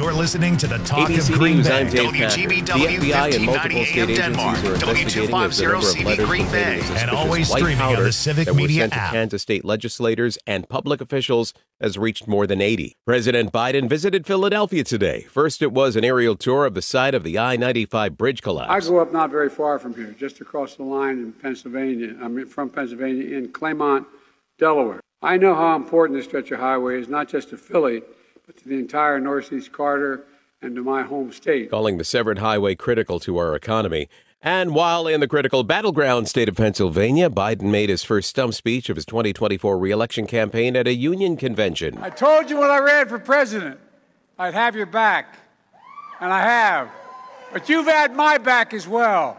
You're listening to the Talk ABC of Green News, Bay. I'm Dave Packer. The FBI and multiple state agencies are investigating if the number of letters containing the suspicious always white streaming on powder the Civic that were Media sent to app. Kansas state legislators and public officials has reached more than 80. President Biden visited Philadelphia today. First, it was an aerial tour of the site of the I-95 bridge collapse. I grew up not very far from here, just across the line in Pennsylvania. From Pennsylvania in Claymont, Delaware. I know how important this stretch of highway is, not just to Philly, but to the entire Northeast Corridor and to my home state. Calling the severed highway critical to our economy. And while in the critical battleground state of Pennsylvania, Biden made his first stump speech of his 2024 re-election campaign at a union convention. I told you when I ran for president, I'd have your back. And I have. But you've had my back as well.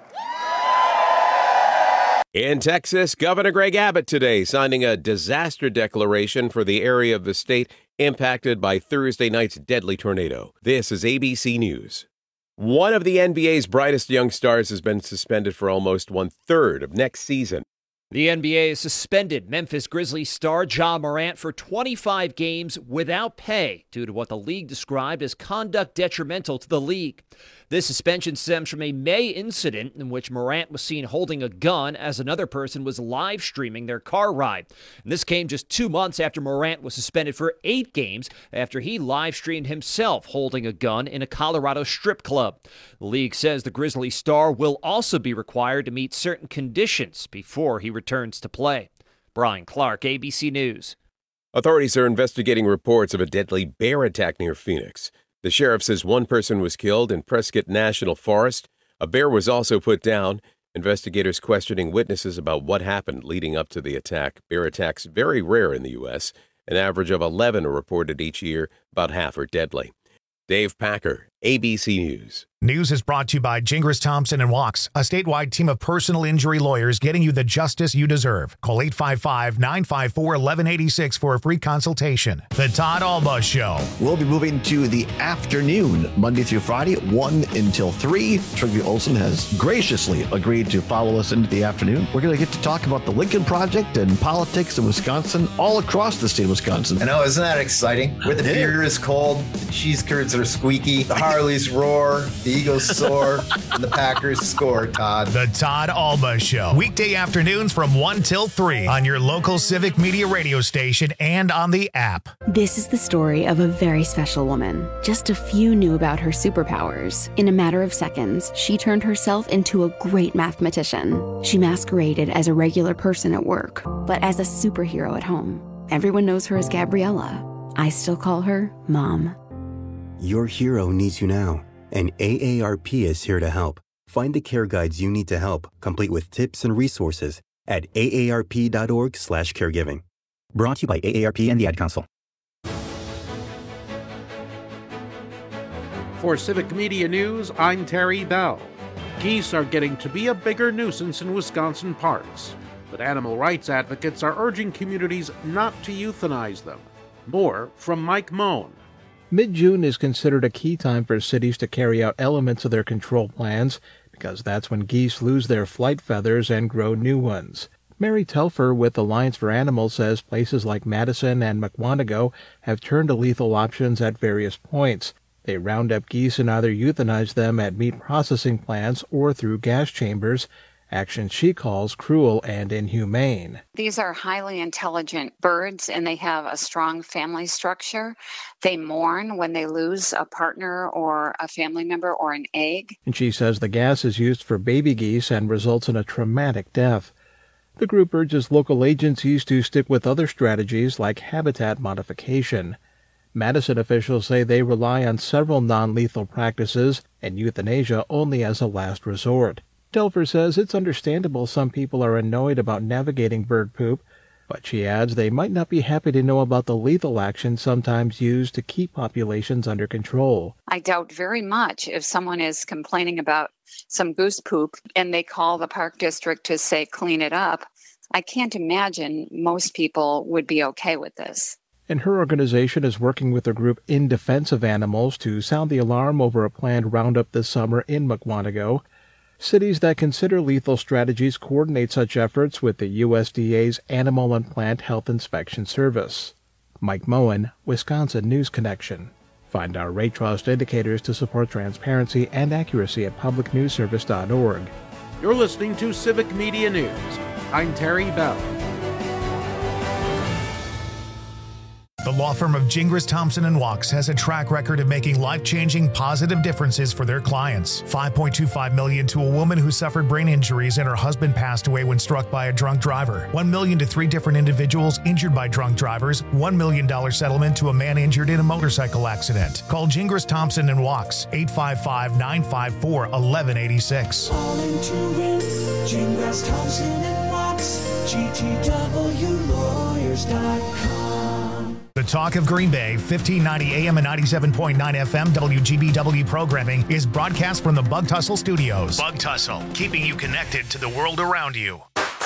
In Texas, Governor Greg Abbott today signing a disaster declaration for the area of the state impacted by Thursday night's deadly tornado. This is ABC News. One of the NBA's brightest young stars has been suspended for almost 1/3 of next season. The NBA has suspended Memphis Grizzlies star Ja Morant for 25 games without pay due to what the league described as conduct detrimental to the league. This suspension stems from a May incident in which Morant was seen holding a gun as another person was live streaming their car ride. And this came just 2 months after Morant was suspended for 8 games after he live streamed himself holding a gun in a Colorado strip club. The league says the Grizzlies star will also be required to meet certain conditions before he returns to play. Brian Clark, ABC News. Authorities are investigating reports of a deadly bear attack near Phoenix. The sheriff says one person was killed in Prescott National Forest. A bear was also put down. Investigators questioning witnesses about what happened leading up to the attack. Bear attacks very rare in the U.S. An average of 11 are reported each year. About half are deadly. Dave Packer, ABC News. News is brought to you by Gingras Thompson & Walks, a statewide team of personal injury lawyers getting you the justice you deserve. Call 855-954-1186 for a free consultation. The Todd Alba Show. We'll be moving to the afternoon, Monday through Friday, 1 until 3. Trygve Olsen has graciously agreed to follow us into the afternoon. We're going to get to talk about the Lincoln Project and politics in Wisconsin, all across the state of Wisconsin. I know, isn't that exciting? Where the beer is cold, the cheese curds are squeaky, the Harleys roar, the Eagles soar, and the Packers score, Todd. The Todd Alba Show. Weekday afternoons from 1 till 3 on your local Civic Media radio station and on the app. This is the story of a very special woman. Just a few knew about her superpowers. In a matter of seconds, she turned herself into a great mathematician. She masqueraded as a regular person at work, but as a superhero at home. Everyone knows her as Gabriella. I still call her Mom. Your hero needs you now, and AARP is here to help. Find the care guides you need to help, complete with tips and resources at aarp.org/caregiving. Brought to you by AARP and the Ad Council. For Civic Media News, I'm Terry Bell. Geese are getting to be a bigger nuisance in Wisconsin parks, but animal rights advocates are urging communities not to euthanize them. More from Mike Moen. Mid-June is considered a key time for cities to carry out elements of their control plans because that's when geese lose their flight feathers and grow new ones. Mary Telfer with Alliance for Animals says places like Madison and Mukwonago have turned to lethal options at various points. They round up geese and either euthanize them at meat processing plants or through gas chambers, action she calls cruel and inhumane. These are highly intelligent birds, and they have a strong family structure. They mourn when they lose a partner or a family member or an egg. And she says the gas is used for baby geese and results in a traumatic death. The group urges local agencies to stick with other strategies like habitat modification. Madison officials say they rely on several non-lethal practices and euthanasia only as a last resort. Telfer says it's understandable some people are annoyed about navigating bird poop, but she adds they might not be happy to know about the lethal action sometimes used to keep populations under control. I doubt very much if someone is complaining about some goose poop and they call the park district to say clean it up. I can't imagine most people would be okay with this. And her organization is working with the group In Defense of Animals to sound the alarm over a planned roundup this summer in Mukwonago. Cities that consider lethal strategies coordinate such efforts with the USDA's Animal and Plant Health Inspection Service. Mike Moen, Wisconsin News Connection. Find our Rate Trust indicators to support transparency and accuracy at publicnewsservice.org. You're listening to Civic Media News. I'm Terry Bell. The law firm of Gingras, Thompson & Wachs has a track record of making life-changing positive differences for their clients. $5.25 million to a woman who suffered brain injuries and her husband passed away when struck by a drunk driver. $1 million to 3 different individuals injured by drunk drivers. $1 million settlement to a man injured in a motorcycle accident. Call Gingras, Thompson & Wachs, 855-954-1186. All into it, Gingras, Thompson & Wachs, GTWlawyers.com. The Talk of Green Bay, 1590 AM and 97.9 FM WGBW programming is broadcast from the Bug Tussle Studios. Bug Tussle, keeping you connected to the world around you.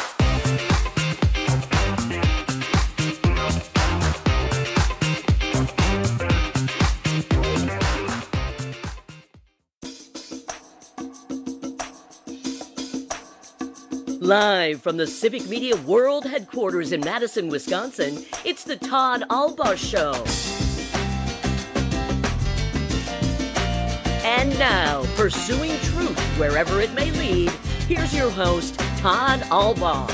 Live from the Civic Media World Headquarters in Madison, Wisconsin, it's the Todd Albaugh Show. And now, pursuing truth wherever it may lead, here's your host, Todd Albaugh.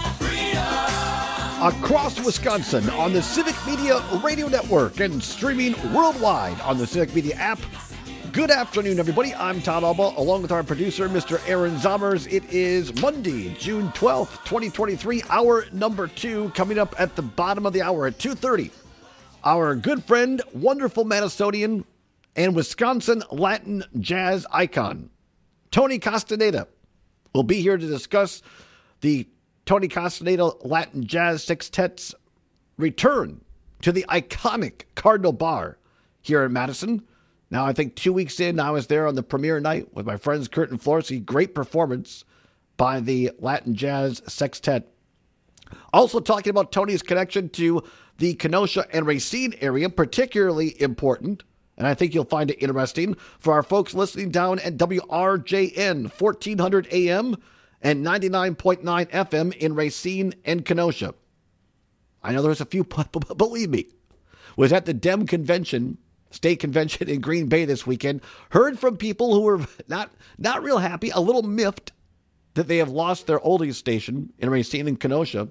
Across Wisconsin on the Civic Media Radio Network and streaming worldwide on the Civic Media app. Good afternoon, everybody. I'm Todd Albaugh, along with our producer, Mr. Aaron Zommers. It is Monday, June 12th, 2023, hour number 2, coming up at the bottom of the hour at 2:30. Our good friend, wonderful Minnesotan, and Wisconsin Latin jazz icon, Tony Castaneda, will be here to discuss the Tony Castaneda Latin Jazz Sextet's return to the iconic Cardinal Bar here in Madison. Now, I think 2 weeks in, I was there on the premiere night with my friends Kurt and Florsey. Great performance by the Latin Jazz Sextet. Also talking about Tony's connection to the Kenosha and Racine area, particularly important, and I think you'll find it interesting, for our folks listening down at WRJN, 1400 AM and 99.9 FM in Racine and Kenosha. I know there's a few, but believe me, was at the Dem Convention, State Convention in Green Bay this weekend, heard from people who were not real happy, a little miffed that they have lost their oldies station in Racine and Kenosha.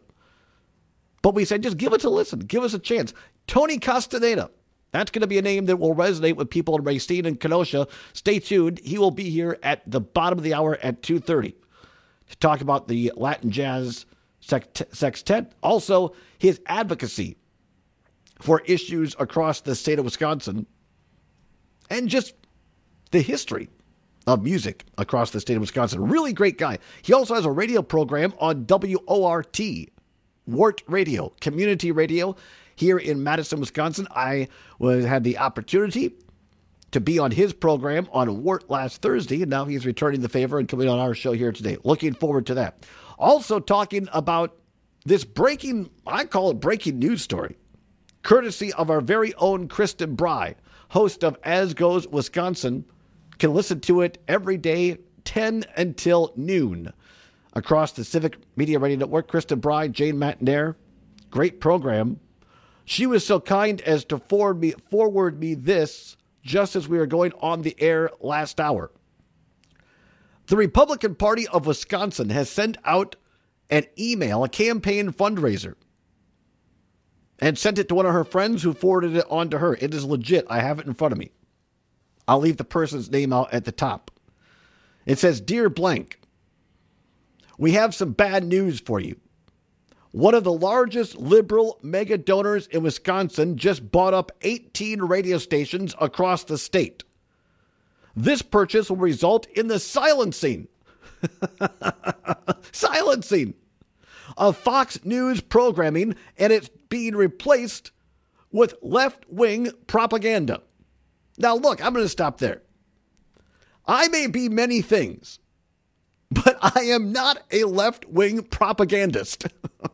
But we said, just give us a listen, give us a chance. Tony Castaneda, that's going to be a name that will resonate with people in Racine and Kenosha. Stay tuned. He will be here at the bottom of the hour at 2:30 to talk about the Latin Jazz Sextet, also his advocacy for issues across the state of Wisconsin, and just the history of music across the state of Wisconsin. Really great guy. He also has a radio program on WORT, WORT Radio, community radio here in Madison, Wisconsin. I had the opportunity to be on his program on WORT last Thursday, and now he's returning the favor and coming on our show here today. Looking forward to that. Also talking about this breaking, I call it breaking news story, courtesy of our very own Kristen Bry, host of As Goes Wisconsin. Can listen to it every day, 10 until noon, across the Civic Media Radio Network. Kristen Bry, Jane Matnair, great program. She was so kind as to forward me this just as we were going on the air last hour. The Republican Party of Wisconsin has sent out an email, a campaign fundraiser, and sent it to one of her friends who forwarded it on to her. It is legit. I have it in front of me. I'll leave the person's name out at the top. It says, "Dear blank, we have some bad news for you. One of the largest liberal mega donors in Wisconsin just bought up 18 radio stations across the state. This purchase will result in the silencing of Fox News programming, and it's being replaced with left-wing propaganda." Now, look, I'm going to stop there. I may be many things, but I am not a left-wing propagandist.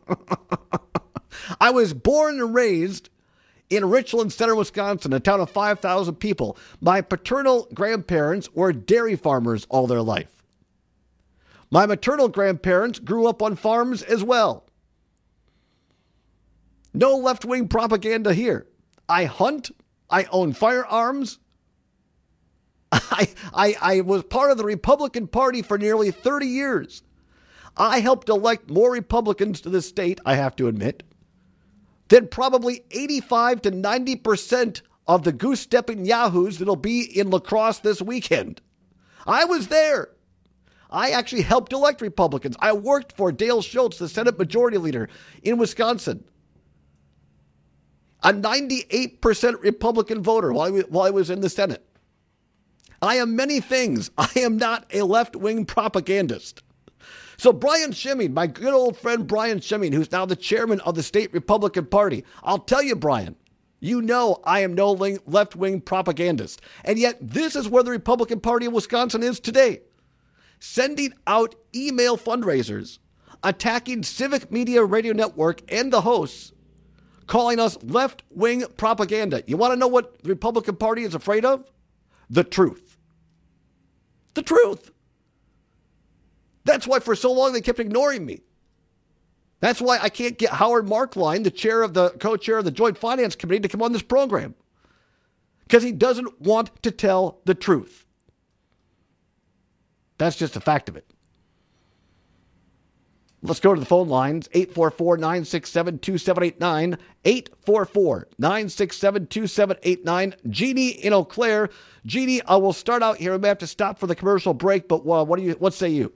I was born and raised in Richland Center, Wisconsin, a town of 5,000 people. My paternal grandparents were dairy farmers all their life. My maternal grandparents grew up on farms as well. No left-wing propaganda here. I hunt I own firearms. I was part of the Republican Party for nearly 30 years. I helped elect more Republicans to this state, I have to admit, than probably 85 to 90% of the goose-stepping yahoos that'll be in La Crosse this weekend. I was there. I actually helped elect Republicans. I worked for Dale Schultz, the Senate Majority Leader in Wisconsin, a 98% Republican voter while I was in the Senate. I am many things. I am not a left-wing propagandist. So Brian Schimming, my good old friend Brian Schimming, who's now the chairman of the state Republican Party, I'll tell you, Brian, you know I am no left-wing propagandist. And yet this is where the Republican Party of Wisconsin is today. Sending out email fundraisers, attacking Civic Media Radio Network and the hosts, calling us left-wing propaganda. You want to know what the Republican Party is afraid of? The truth. The truth. That's why for so long they kept ignoring me. That's why I can't get Howard Markline, the co-chair of the Joint Finance Committee, to come on this program. Because he doesn't want to tell the truth. That's just a fact of it. Let's go to the phone lines. 844-967-2789. 844-967-2789. Jeannie in Eau Claire. Jeannie, I will start out here. We may have to stop for the commercial break, but what say you?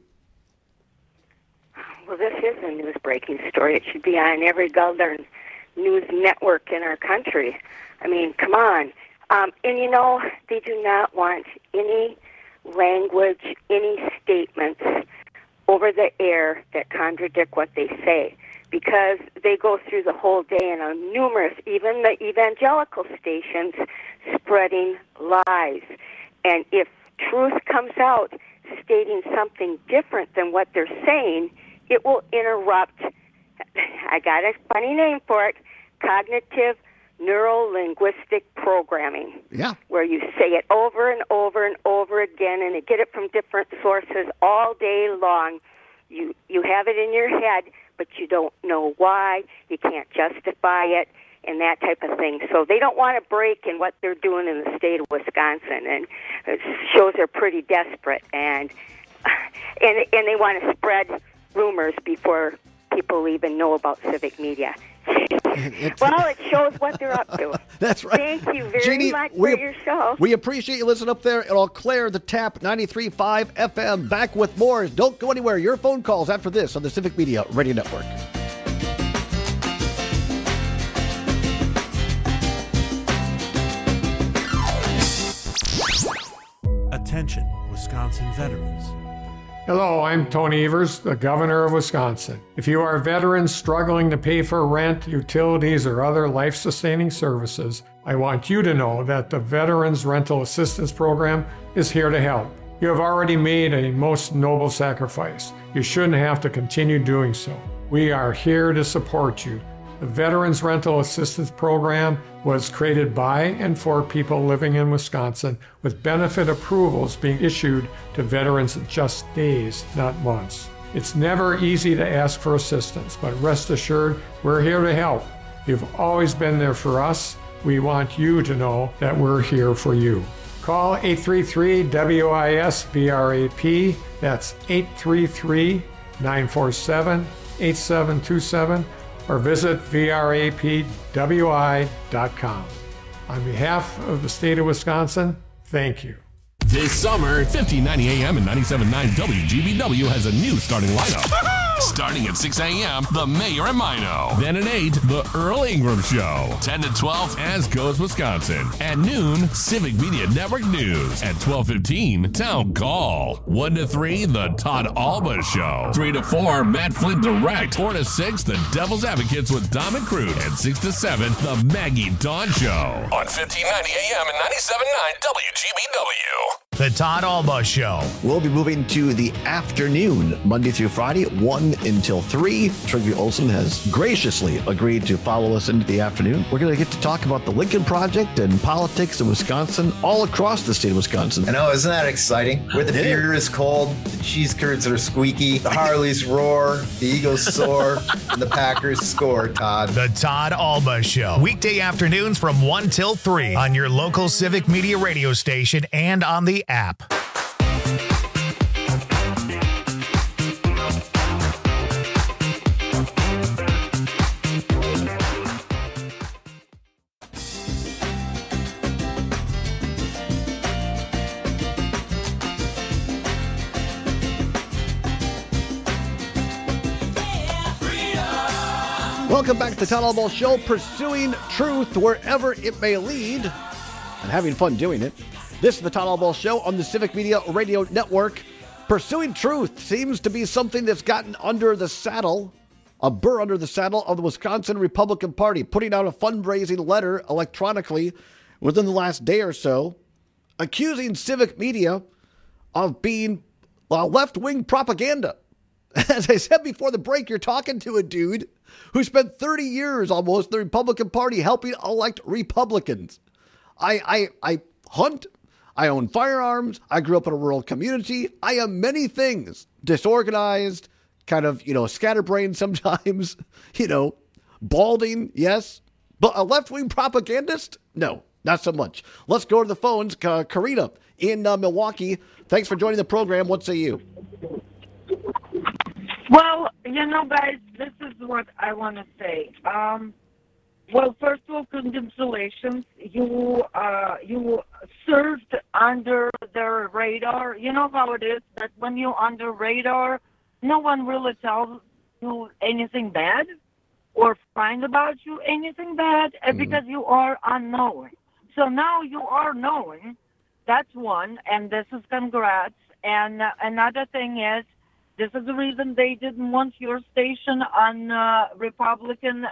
Well, this is a news breaking story. It should be on every Golden news network in our country. I mean, come on. And they do not want any language, any statements over the air that contradict what they say, because they go through the whole day and on numerous, even the evangelical stations, spreading lies. And if truth comes out stating something different than what they're saying, it will interrupt, I got a funny name for it, cognitive neuro-linguistic programming. Yeah. Where you say it over and over and over again, and you get it from different sources all day long. You have it in your head, but you don't know why. You can't justify it, and that type of thing. So they don't want to break in what they're doing in the state of Wisconsin, and it shows they're pretty desperate, and they want to spread rumors before people even know about civic media. Well, it shows what they're up to. That's right. Thank you very Jeannie, much for your show. We appreciate you listening up there in Eau Claire, the Tap 93.5 FM. Back with more. Don't go anywhere. Your phone calls after this on the Civic Media Radio Network. Attention, Wisconsin veterans. Hello, I'm Tony Evers, the Governor of Wisconsin. If you are veterans struggling to pay for rent, utilities, or other life-sustaining services, I want you to know that the Veterans Rental Assistance Program is here to help. You have already made a most noble sacrifice. You shouldn't have to continue doing so. We are here to support you. The Veterans Rental Assistance Program was created by and for people living in Wisconsin, with benefit approvals being issued to veterans in just days, not months. It's never easy to ask for assistance, but rest assured, we're here to help. You've always been there for us. We want you to know that we're here for you. Call 833-WIS-VRAP. That's 833-947-8727. or visit vrapwi.com. On behalf of the state of Wisconsin, thank you. This summer, 1590 AM and 97.9 WGBW has a new starting lineup. Starting at 6 a.m., The Mayor and Mino. Then at 8, The Earl Ingram Show. 10 to 12, As Goes Wisconsin. At noon, Civic Media Network News. At 12:15, Town Call. 1 to 3, The Todd Alba Show. 3 to 4, Matt Flint Direct. 4 to 6, The Devil's Advocates with Dom and Crude. And 6 to 7, The Maggie Dawn Show. On 1590 AM and 97.9 WGBW. The Todd Alba Show. We'll be moving to the afternoon, Monday through Friday, 1 until 3. Trigger Olson has graciously agreed to follow us into the afternoon. We're going to get to talk about the Lincoln Project and politics in Wisconsin, all across the state of Wisconsin. I know, isn't that exciting? Where the beer is cold, the cheese curds are squeaky, the Harleys roar, the Eagles soar, and the Packers score, Todd. The Todd Alba Show. Weekday afternoons from 1 till 3 on your local Civic Media radio station and on the app. Welcome back to the Todd Alba Show, pursuing truth wherever it may lead and having fun doing it. This is the Todd Alba Show on the Civic Media Radio Network. Pursuing truth seems to be something that's gotten under the saddle, a burr under the saddle of the Wisconsin Republican Party, putting out a fundraising letter electronically within the last day or so, accusing Civic Media of being left-wing propaganda. As I said before the break, you're talking to a dude who spent 30 years almost in the Republican Party helping elect Republicans. I hunt. I own firearms. I grew up in a rural community. I am many things. Disorganized, kind of, scatterbrained sometimes, balding, yes. But a left-wing propagandist? No, not so much. Let's go to the phones. Karina in Milwaukee. Thanks for joining the program. What say you? Well, guys, this is what I want to say. Well, first of all, congratulations. You served under the radar. You know how it is that when you're under radar, no one really tells you anything bad or find about you anything bad because you are unknown. So now you are knowing. That's one, and this is congrats. And another thing is, this is the reason they didn't want your station on Republican,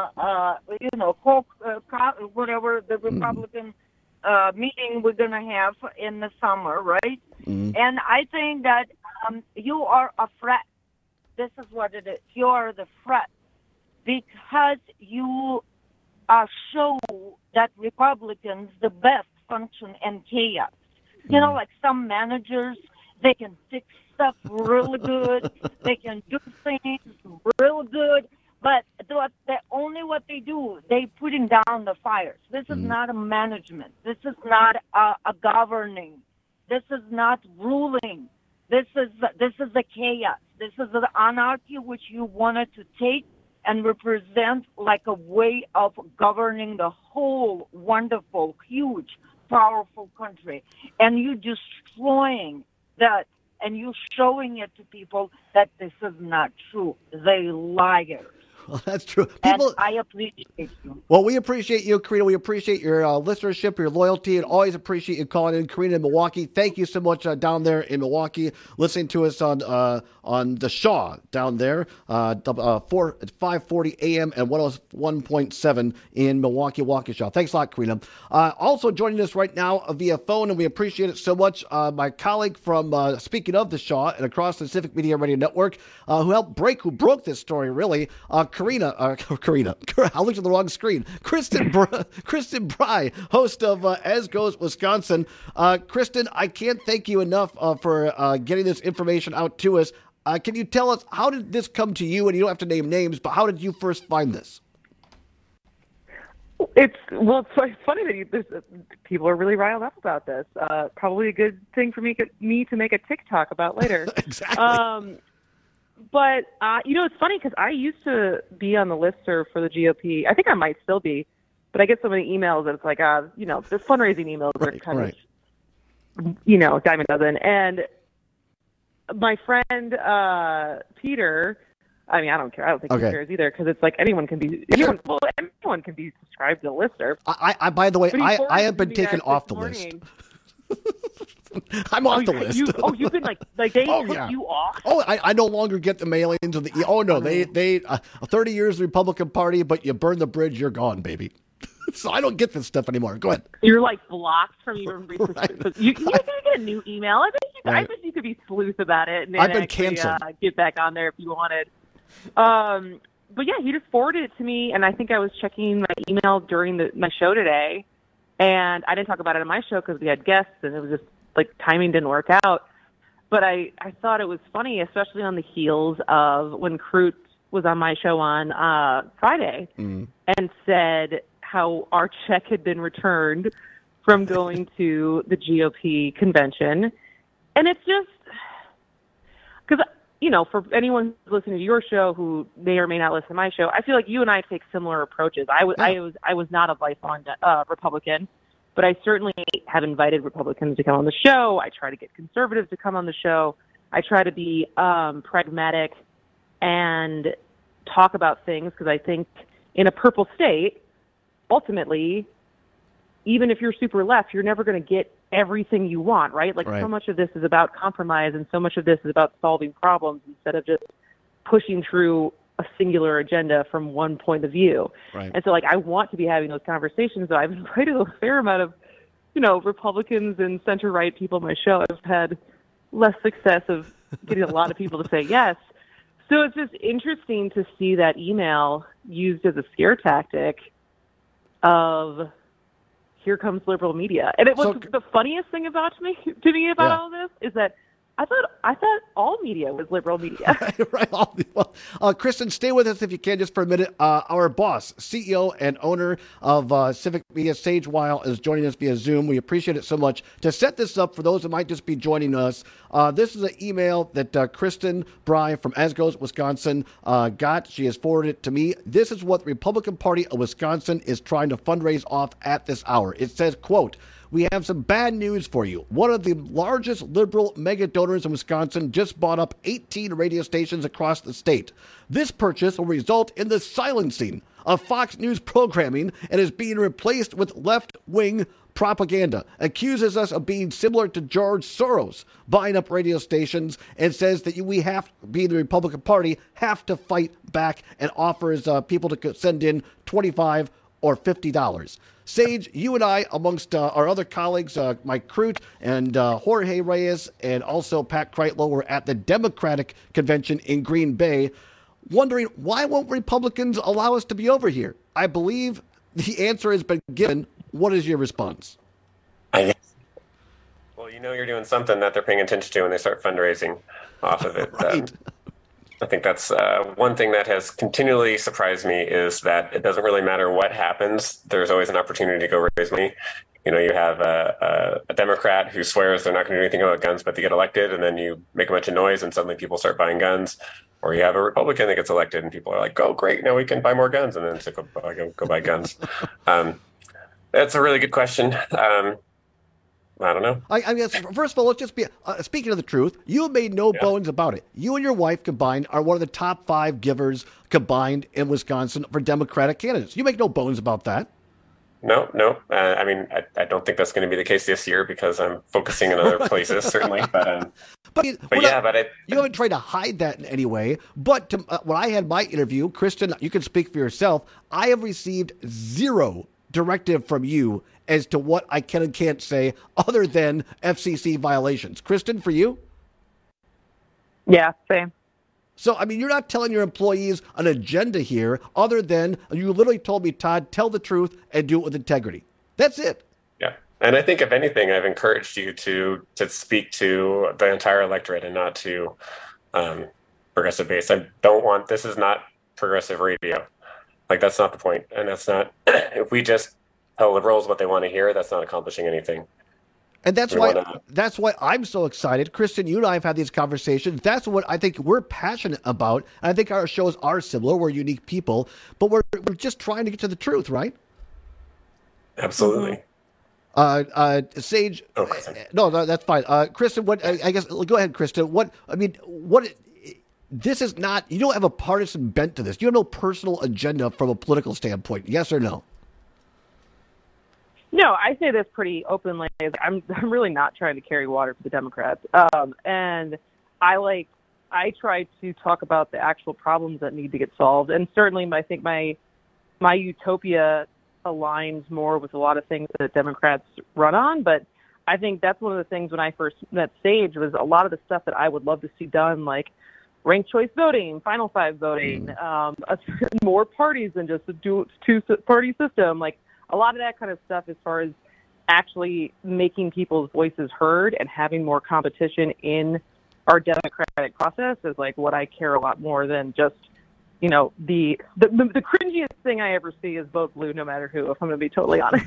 whatever the Republican meeting we're going to have in the summer, right? Mm-hmm. And I think that you are a threat. This is what it is. You are the threat because you show that Republicans the best function in chaos. Mm-hmm. Like some managers, they can fix stuff really good. They can do things real good. But what they do, they putting down the fires. This is not a management. This is not a governing. This is not ruling. This is the chaos. This is the anarchy which you wanted to take and represent like a way of governing the whole wonderful, huge, powerful country. And you destroying that. And you showing it to people that this is not true. They liars. Well, that's true. And I appreciate you. Well, we appreciate you, Karina. We appreciate your listenership, your loyalty, and always appreciate you calling in. Karina in Milwaukee, thank you so much down there in Milwaukee, listening to us on the Shaw down there, at 540 AM and 101.7 in Milwaukee, Waukesha. Thanks a lot, Karina. Also joining us right now via phone, and we appreciate it so much, my colleague from, speaking of the Shaw and across the Civic Media Radio Network, who broke this story, really, Karina, I looked at the wrong screen. Kristen Bry, host of As Goes Wisconsin. Kristen, I can't thank you enough for getting this information out to us. Can you tell us, how did this come to you? And you don't have to name names, but how did you first find this? It's funny that people are really riled up about this. Probably a good thing for me to make a TikTok about later. Exactly. But, it's funny because I used to be on the listserv for the GOP. I think I might still be, but I get so many emails that it's like, the fundraising emails are kind of, dime a dozen. And my friend Peter, I don't care. I don't think he cares either because it's like anyone can be subscribed to the listserv. I by the way, I have been taken off the list. I'm off the list. You've been like they took you off? Oh, I no longer get the mailings of the. Oh no, they 30 years Republican Party, but you burn the bridge, you're gone, baby. So I don't get this stuff anymore. Go ahead. You're like blocked from even research. Right. You're going to get a new email. I bet you could be sleuth about it and I've been actually, canceled. Get back on there if you wanted. But yeah, he just forwarded it to me, and I think I was checking my email during my show today, and I didn't talk about it on my show because we had guests, and it was just like timing didn't work out. But I thought it was funny, especially on the heels of when Crute was on my show on Friday and said how our check had been returned from going to the GOP convention. And it's just because, for anyone who's listening to your show who may or may not listen to my show, I feel like you and I take similar approaches. I was not a lifelong Republican, but I certainly have invited Republicans to come on the show. I try to get conservatives to come on the show. I try to be pragmatic and talk about things because I think in a purple state, ultimately, even if you're super left, you're never going to get everything you want, right? Like so much of this is about compromise and so much of this is about solving problems instead of just pushing through a singular agenda from one point of view. Right. And so I want to be having those conversations. So I've invited a fair amount of, Republicans and center-right people on my show. I've had less success of getting a lot of people to say yes. So it's just interesting to see that email used as a scare tactic of here comes liberal media. And it was the funniest thing about all this is that I thought all media was liberal media. Right. Well, Kristen, stay with us if you can just for a minute. Our boss, CEO and owner of Civic Media, Sage Weil, is joining us via Zoom. We appreciate it so much. To set this up for those that might just be joining us, this is an email that Kristen Bry from Esgos, Wisconsin, got. She has forwarded it to me. This is what the Republican Party of Wisconsin is trying to fundraise off at this hour. It says, quote, "We have some bad news for you. One of the largest liberal mega donors in Wisconsin just bought up 18 radio stations across the state. This purchase will result in the silencing of Fox News programming and is being replaced with left-wing propaganda. Accuses us of being similar to George Soros, buying up radio stations, and says that we have, being the Republican Party, have to fight back and offers people to send in $25 or $50. Sage, you and I, amongst our other colleagues, Mike Crute and Jorge Reyes, and also Pat Kreitlow, were at the Democratic convention in Green Bay, wondering why won't Republicans allow us to be over here? I believe the answer has been given. What is your response? Well, you're doing something that they're paying attention to when they start fundraising off of it. Right. I think that's one thing that has continually surprised me is that it doesn't really matter what happens. There's always an opportunity to go raise money. You have a Democrat who swears they're not going to do anything about guns, but they get elected, and then you make a bunch of noise, and suddenly people start buying guns. Or you have a Republican that gets elected, and people are like, "Oh, great! Now we can buy more guns," and then it's like, go buy guns. That's a really good question. I don't know. I guess, first of all, let's just be speaking of the truth. You have made no bones about it. You and your wife combined are one of the top 5 givers combined in Wisconsin for Democratic candidates. You make no bones about that. No. I don't think that's going to be the case this year because I'm focusing in other places, certainly. But you haven't tried to hide that in any way. But when I had my interview, Kristen, you can speak for yourself. I have received 0 directive from you as to what I can and can't say other than FCC violations. Kristen, for you? Yeah, same. So, you're not telling your employees an agenda here other than you literally told me, Todd, tell the truth and do it with integrity. That's it. Yeah. And I think, if anything, I've encouraged you to speak to the entire electorate and not to progressive base. This is not progressive radio. That's not the point. And that's not, if we just tell liberals what they want to hear, that's not accomplishing anything. And that's why I'm so excited. Kristen, you and I have had these conversations. That's what I think we're passionate about. And I think our shows are similar. We're unique people, but we're just trying to get to the truth, right? Absolutely. Sage. No, that's fine. Kristen, I guess, go ahead, Kristen. This is not, you don't have a partisan bent to this. You have no personal agenda from a political standpoint. Yes or no? No, I say this pretty openly. I'm really not trying to carry water for the Democrats. And I try to talk about the actual problems that need to get solved. And certainly I think my utopia aligns more with a lot of things that Democrats run on. But I think that's one of the things when I first met Sage was a lot of the stuff that I would love to see done, like ranked choice voting, Final Five voting, more parties than just a two-party system. Like a lot of that kind of stuff as far as actually making people's voices heard and having more competition in our democratic process is like what I care a lot more than just, you know, the cringiest thing I ever see is vote blue no matter who, if I'm going to be totally honest.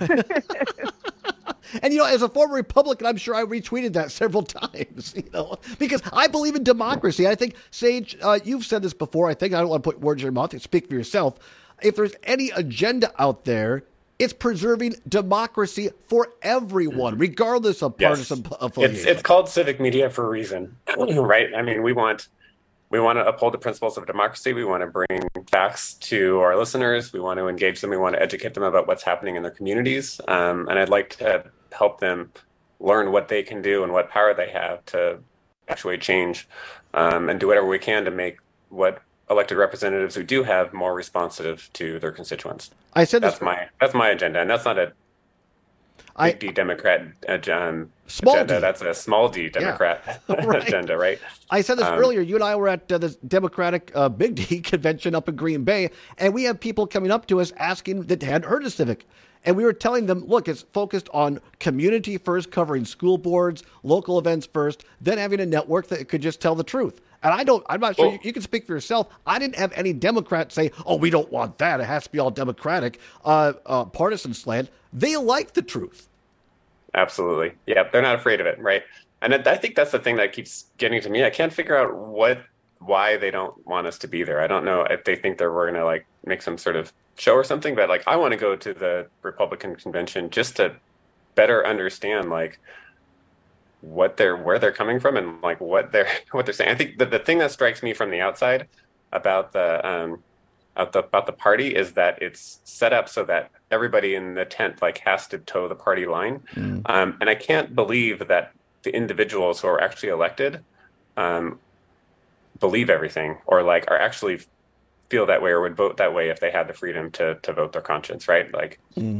And, you know, as a former Republican, I'm sure I retweeted that several times, you know, because I believe in democracy. I think, Sage, you've said this before. I don't want to put words in your mouth. Speak for yourself. If there's any agenda out there, it's preserving democracy for everyone, regardless of partisan affiliation. It's called civic media for a reason, right? I mean, we want to uphold the principles of democracy. We want to bring facts to our listeners. We want to engage them. We want to educate them about what's happening in their communities. And I'd like to help them learn what they can do and what power they have to actuate change, and do whatever we can to make what elected representatives who do have more responsive to their constituents. I said that's my agenda, and that's not a big D Democrat agenda. That's a small D Democrat agenda, right? I said this earlier. You and I were at the Democratic Big D convention up in Green Bay, and we have people coming up to us asking that they hadn't heard of Civic. And we were telling them, look, it's focused on community first, covering school boards, local events first, then having a network that could just tell the truth. And I'm not sure, you can speak for yourself. I didn't have any Democrats say, oh, we don't want that. It has to be all Democratic, partisan slant. They like the truth. Absolutely. Yeah, they're not afraid of it, right? And I think that's the thing that keeps getting to me. I can't figure out why they don't want us to be there. I don't know if they think that we're going to like make some sort of show or something, but like I want to go to the Republican convention just to better understand like where they're coming from and like what they're saying. I think the thing that strikes me from the outside about the party is that it's set up so that everybody in the tent like has to toe the party line. And I can't believe that the individuals who are actually elected believe everything or like are actually feel that way or would vote that way if they had the freedom to vote their conscience, right? Like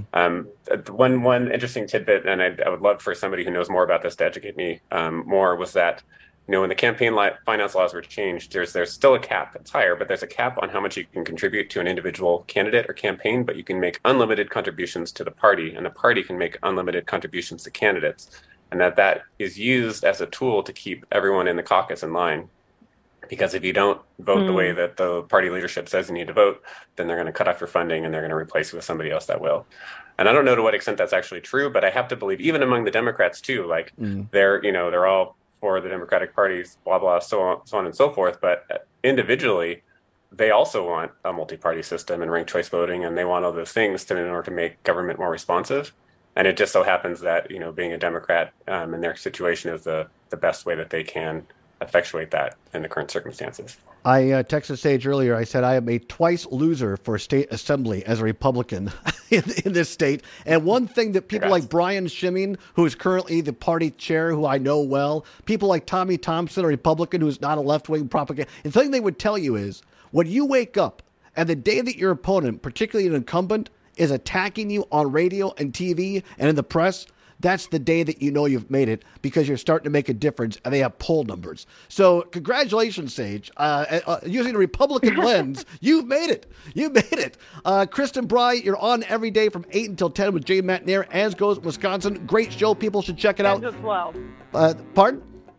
one interesting tidbit, and I would love for somebody who knows more about this to educate me more, was that, you know, when the campaign finance laws were changed, there's still a cap. It's higher, but there's a cap on how much you can contribute to an individual candidate or campaign, but you can make unlimited contributions to the party, and the party can make unlimited contributions to candidates, and that is used as a tool to keep everyone in the caucus in line. Because if you don't vote the way that the party leadership says you need to vote, then they're going to cut off your funding and they're going to replace you with somebody else that will. And I don't know to what extent that's actually true, but I have to believe even among the Democrats too, like they're all for the Democratic parties, blah, blah, so on and so forth. But individually, they also want a multi-party system and ranked choice voting, and they want all those things in order to make government more responsive. And it just so happens that, you know, being a Democrat in their situation is the best way that they can effectuate that in the current circumstances. I texted Sage earlier. I said I am a twice loser for state assembly as a Republican in this state. And one thing that people like Brian Schimming, who is currently the party chair, who I know well, people like Tommy Thompson, a Republican who's not a left-wing propaganda, the thing they would tell you is when you wake up and the day that your opponent, particularly an incumbent, is attacking you on radio and TV and in the press, that's the day that you know you've made it because you're starting to make a difference and they have poll numbers. So congratulations, Sage. Using a Republican lens, you've made it. You made it. Kristen Bry, you're on every day from 8 until 10 with Jay McNair, as goes Wisconsin. Great show. People should check it out. 10 to 12. Pardon?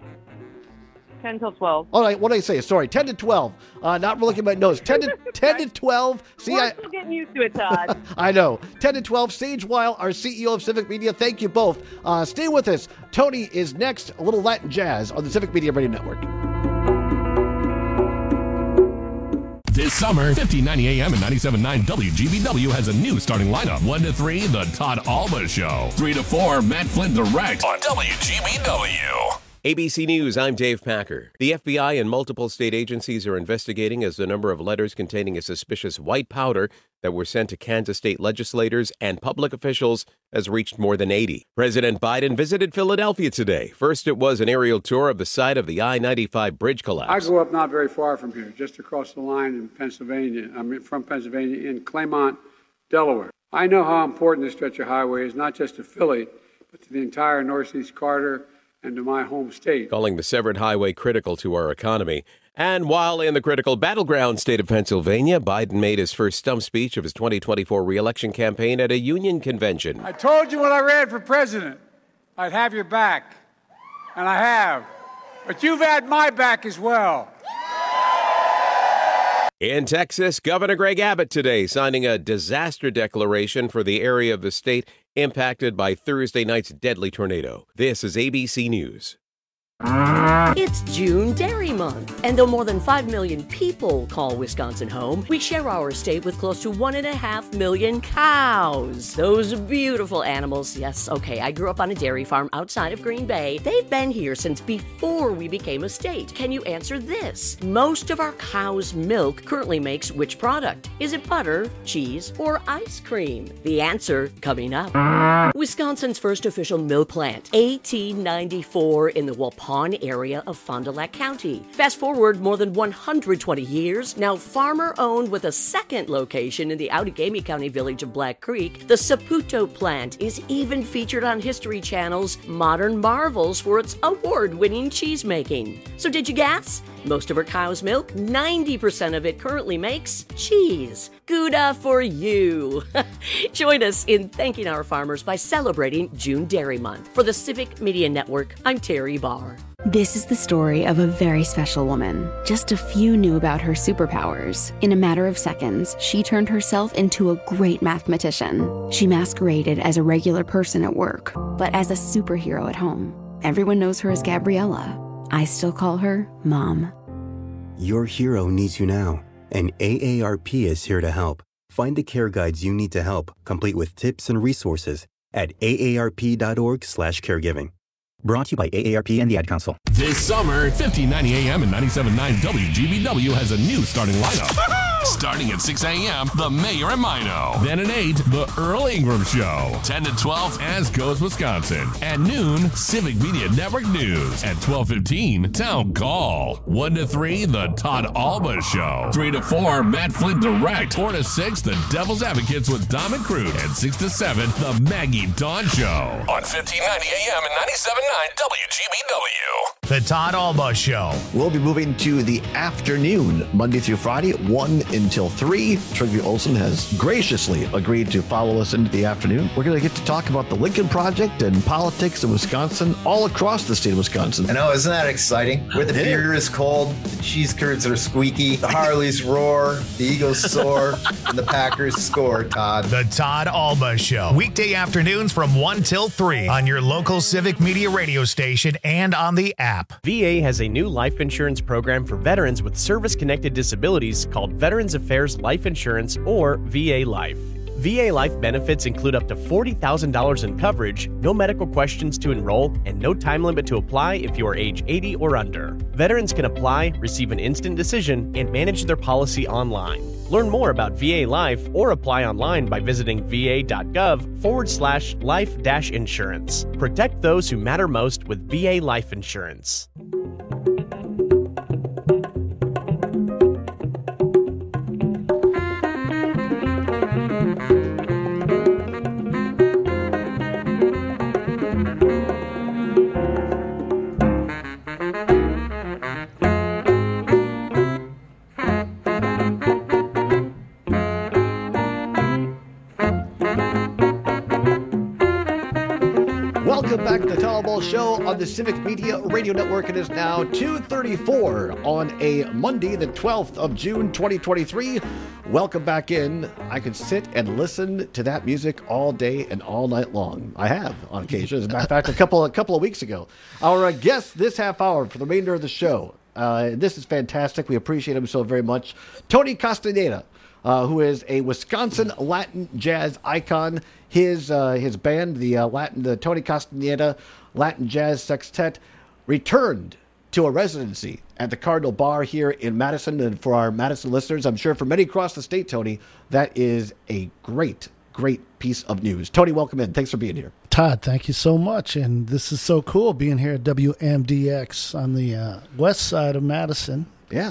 10 till 12. All right, what did I say? Sorry, 10 to 12. Not looking at my notes. 10 to 12. See, We're still getting used to it, Todd. I know. 10 to 12. Sage Weil, our CEO of Civic Media. Thank you both. Stay with us. Tony is next. A little Latin jazz on the Civic Media Radio Network. This summer, 1590 AM and 97.9 WGBW has a new starting lineup. 1 to 3, The Todd Alba Show. 3 to 4, Matt Flynn Direct on WGBW. ABC News, I'm Dave Packer. The FBI and multiple state agencies are investigating as the number of letters containing a suspicious white powder that were sent to Kansas state legislators and public officials has reached more than 80. President Biden visited Philadelphia today. First, it was an aerial tour of the site of the I-95 bridge collapse. I grew up not very far from here, just across the line in Pennsylvania. I'm from Pennsylvania, in Claymont, Delaware. I know how important this stretch of highway is, not just to Philly, but to the entire Northeast corridor and to my home state. Calling the severed highway critical to our economy. And while in the critical battleground state of Pennsylvania, Biden made his first stump speech of his 2024 re-election campaign at a union convention. I told you when I ran for president, I'd have your back, and I have. But you've had my back as well. In Texas, Governor Greg Abbott today signing a disaster declaration for the area of the state impacted by Thursday night's deadly tornado. This is ABC News. It's June Dairy Month, and though more than 5 million people call Wisconsin home, we share our state with close to 1.5 million cows. Those beautiful animals. Yes, okay, I grew up on a dairy farm outside of Green Bay. They've been here since before we became a state. Can you answer this? Most of our cow's milk currently makes which product? Is it butter, cheese, or ice cream? The answer coming up. Wisconsin's first official milk plant, 1894 in the Waupun area of Fond du Lac County. Fast forward more than 120 years, now farmer-owned with a second location in the Outagamie County village of Black Creek, the Saputo plant is even featured on History Channel's Modern Marvels for its award-winning cheese-making. So did you guess? Most of our cow's milk, 90% of it currently makes cheese. Gouda for you. Join us in thanking our farmers by celebrating June Dairy Month. For the Civic Media Network, I'm Terry Barr. This is the story of a very special woman. Just a few knew about her superpowers. In a matter of seconds, she turned herself into a great mathematician. She masqueraded as a regular person at work, but as a superhero at home. Everyone knows her as Gabriella. I still call her Mom. Your hero needs you now, and AARP is here to help. Find the care guides you need to help, complete with tips and resources at aarp.org/caregiving. Brought to you by AARP and the Ad Council. This summer, 1590 AM and 97.9 WGBW has a new starting lineup. Starting at 6 a.m., The Mayor and Mino. Then at 8, The Earl Ingram Show. 10 to 12, As Goes Wisconsin. At noon, Civic Media Network News. At 12:15, Town Call. 1 to 3, The Todd Alba Show. 3 to 4, Matt Flint Direct. 4 to 6, The Devil's Advocates with Dom and Crute. And 6 to 7, The Maggie Dawn Show. On 1590 AM and 97.9 WGBW. The Todd Alba Show. We'll be moving to the afternoon, Monday through Friday, 1 until 3. Trygve Olsen has graciously agreed to follow us into the afternoon. We're going to get to talk about the Lincoln Project and politics in Wisconsin, all across the state of Wisconsin. I know, isn't that exciting? Where the beer is cold, the cheese curds are squeaky, the Harleys roar, the Eagles soar, and the Packers score, Todd. The Todd Alba Show. Weekday afternoons from 1 till 3 on your local Civic Media radio station and on the app. VA has a new life insurance program for veterans with service-connected disabilities called Veterans Affairs Life Insurance, or VA Life. VA Life benefits include up to $40,000 in coverage, no medical questions to enroll, and no time limit to apply if you are age 80 or under. Veterans can apply, receive an instant decision, and manage their policy online. Learn more about VA Life or apply online by visiting va.gov/life-insurance. Protect those who matter most with VA Life Insurance. Welcome back to the Todd Alba Show on the Civic Media Radio Network. It is now 2:34 on a Monday, the 12th of June, 2023. Welcome back in. I could sit and listen to that music all day and all night long. I have on occasion. As a matter of fact, a couple of weeks ago. Our guest this half hour for the remainder of the show. This is fantastic. We appreciate him so very much. Tony Castaneda. Who is a Wisconsin Latin jazz icon. His band, the Tony Castaneda Latin Jazz Sextet, returned to a residency at the Cardinal Bar here in Madison. And for our Madison listeners, I'm sure for many across the state, Tony, that is a great piece of news. Tony, welcome in. Thanks for being here. Todd, thank you so much. And this is so cool being here at WMDX on the west side of Madison. Yeah.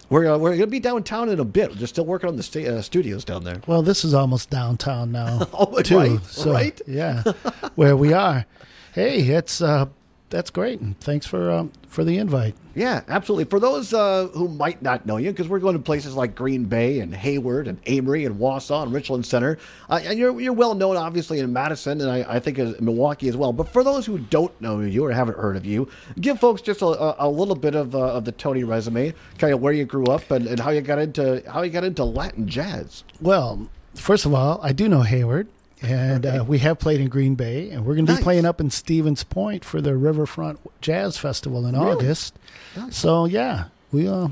We're going to be downtown in a bit. We're just still working on the studios down there. Well, this is almost downtown now, oh, too. Right, so, right? Yeah, where we are. Hey, that's great, and thanks for the invite. Yeah, absolutely. For those who might not know you, because we're going to places like Green Bay and Hayward and Amory and Wausau and Richland Center, and you're well known, obviously, in Madison, and I think in Milwaukee as well. But for those who don't know you or haven't heard of you, give folks just a little bit of the Tony resume, kind of where you grew up and how you got into Latin jazz. Well, first of all, I do know Hayward. And we have played in Green Bay, and we're going to be playing up in Stevens Point for the Riverfront Jazz Festival in August. Nice. So yeah, Well,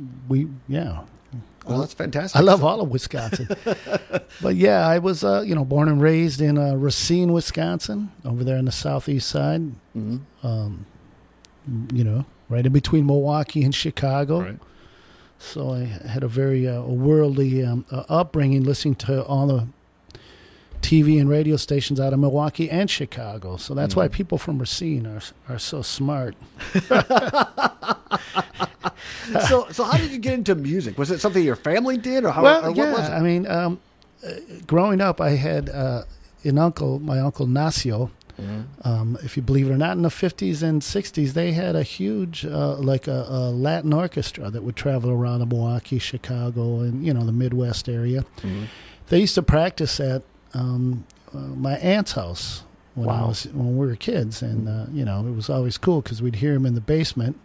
that's fantastic. I love all of Wisconsin, but yeah, I was born and raised in Racine, Wisconsin, over there on the southeast side. Mm-hmm. Right in between Milwaukee and Chicago. Right. So I had a very worldly upbringing, listening to all the TV and radio stations out of Milwaukee and Chicago. So that's why people from Racine are so smart. So how did you get into music? Was it something your family did, or how? Well, or what was it? I mean, growing up, I had an uncle, my Uncle Nacio. Mm-hmm. If you believe it or not, in the 50s and 60s, they had a huge, a Latin orchestra that would travel around the Milwaukee, Chicago, and the Midwest area. Mm-hmm. They used to practice at my aunt's house when we were kids, and it was always cool because we'd hear him in the basement.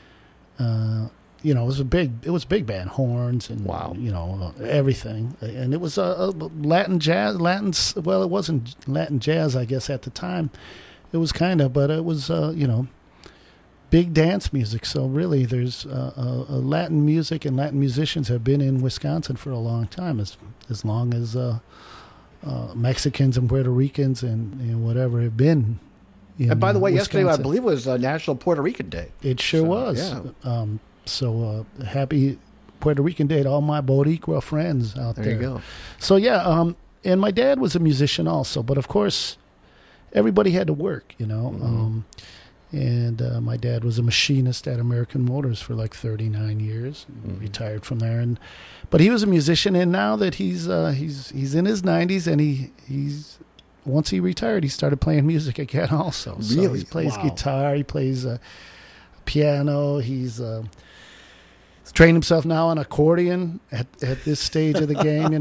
It was big band, horns and everything, and it was Latin jazz. Well, it wasn't Latin jazz, I guess, at the time. It was kind of, but it was big dance music. So really, there's Latin music and Latin musicians have been in Wisconsin for a long time, as long as Mexicans and Puerto Ricans and whatever have been. And by the way, Wisconsin. yesterday I believe was National Puerto Rican Day. It sure was. Yeah. Happy Puerto Rican Day to all my Boricua friends out there. There you go. So and my dad was a musician also, but of course, everybody had to work, Mm-hmm. And my dad was a machinist at American Motors for like 39 years. Mm-hmm. Retired from there, but he was a musician. And now that he's in his 90s, and he's once he retired, he started playing music again. Also, really, so he plays guitar, he plays piano. He's trained himself now on accordion at this stage of the game.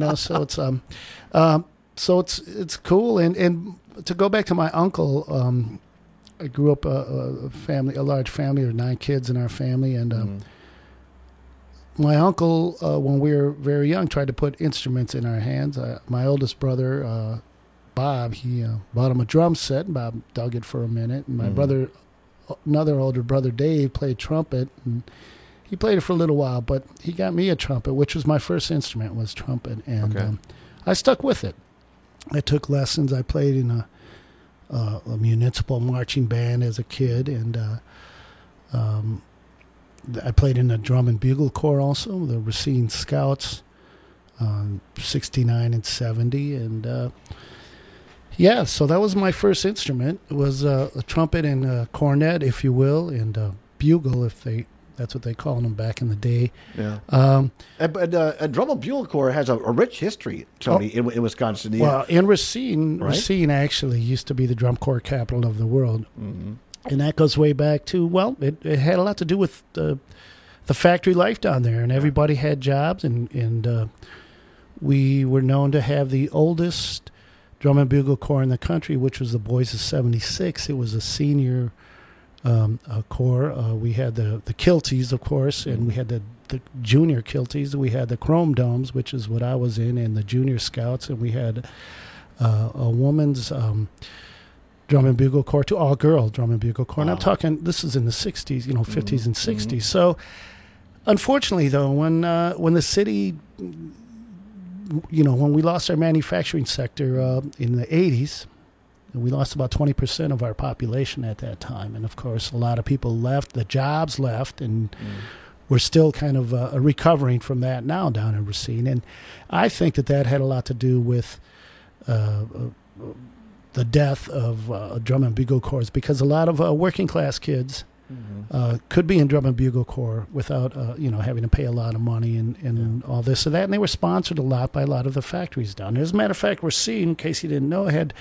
So it's cool. And to go back to my uncle. I grew up a large family. There were 9 kids in our family, and my uncle, when we were very young, tried to put instruments in our hands. My oldest brother, Bob, he bought him a drum set, and Bob dug it for a minute. And my brother, another older brother, Dave, played trumpet, and he played it for a little while. But he got me a trumpet, which was my first instrument, was trumpet, and I stuck with it. I took lessons. I played in a municipal marching band as a kid, and I played in a drum and bugle corps also, the Racine Scouts, 69 and 70, and so that was my first instrument. It was a trumpet and a cornet, if you will, and a bugle, that's what they called them back in the day. Yeah. And drum and bugle corps has a rich history, Tony, in Wisconsin. Well, in Racine, right? Racine actually used to be the drum corps capital of the world. Mm-hmm. And that goes way back to, it had a lot to do with the factory life down there. And everybody had jobs, and we were known to have the oldest drum and bugle corps in the country, which was the Boys of 76. It was a senior corps. We had the kilties, of course, and we had the junior kilties. We had the Chrome Domes, which is what I was in, and the junior scouts, and we had a woman's drum and bugle corps, to all-girl drum and bugle corps. And I'm talking, this is in the 60s, 50s and 60s. Mm-hmm. So, unfortunately, though, when the city, when we lost our manufacturing sector in the 80s, we lost about 20% of our population at that time. And, of course, a lot of people left. The jobs left, and we're still kind of recovering from that now down in Racine. And I think that had a lot to do with the death of drum and bugle corps, because a lot of working-class kids could be in drum and bugle corps without having to pay a lot of money and all this and that. And they were sponsored a lot by a lot of the factories down there. As a matter of fact, Racine, in case you didn't know, had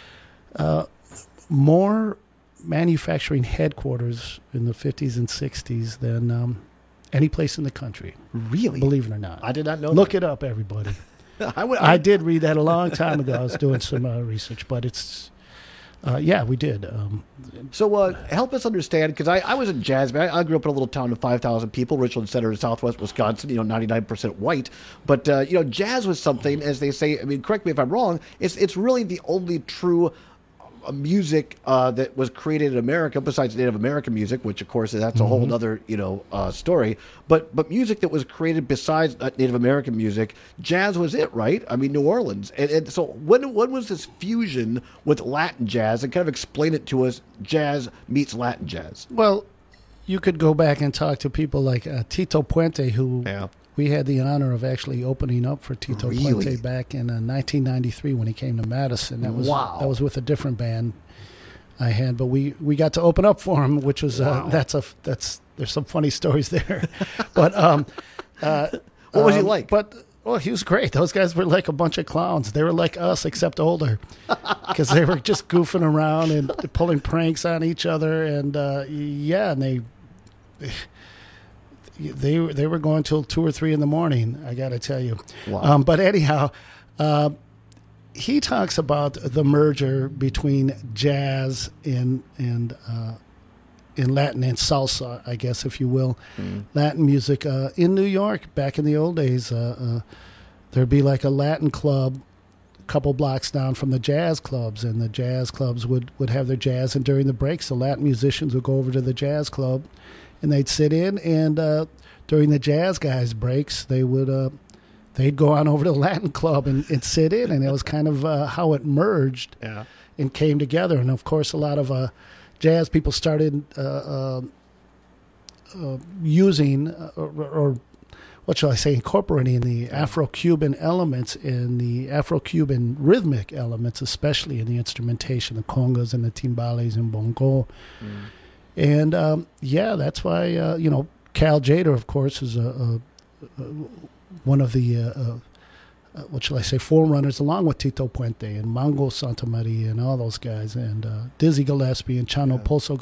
more manufacturing headquarters in the 50s and 60s than any place in the country. Really? Believe it or not. I did not know Look that. it up, everybody. I did read that a long time ago. I was doing some research, but it's... we did. So help us understand, because I was a jazz man. I grew up in a little town of 5,000 people, Richland Center in southwest Wisconsin, 99% white. But, jazz was something, as they say, I mean, correct me if I'm wrong, it's really the only true music that was created in America, besides Native American music, which, of course, that's a whole other, story. But music that was created besides Native American music, jazz was it, right? I mean, New Orleans. And so when was this fusion with Latin jazz? And kind of explain it to us, jazz meets Latin jazz. Well, you could go back and talk to people like Tito Puente, who we had the honor of actually opening up for Tito Puente back in 1993 when he came to Madison. That was with a different band I had, but we got to open up for him, which was there's some funny stories there. But what was he like? He was great. Those guys were like a bunch of clowns. They were like us, except older, because they were just goofing around and pulling pranks on each other, and and they were going till 2 or 3 in the morning. I got to tell you. Wow. But anyhow, he talks about the merger between jazz and Latin and salsa, I guess, if you will, Latin music. In New York, back in the old days, there'd be like a Latin club a couple blocks down from the jazz clubs, and the jazz clubs would have their jazz, and during the breaks, the Latin musicians would go over to the jazz club, and they'd sit in, and during the jazz guys' breaks, they'd go on over to the Latin club and sit in, and it was kind of how it merged and came together. And, of course, a lot of jazz people started using or what shall I say, incorporating the Afro-Cuban elements and the Afro-Cuban rhythmic elements, especially in the instrumentation, the congas and the timbales and bongo. And, that's why, Cal Tjader, of course, is one of the, what shall I say, forerunners, along with Tito Puente and Mango Santamaria and all those guys, and Dizzy Gillespie and Chano Pozo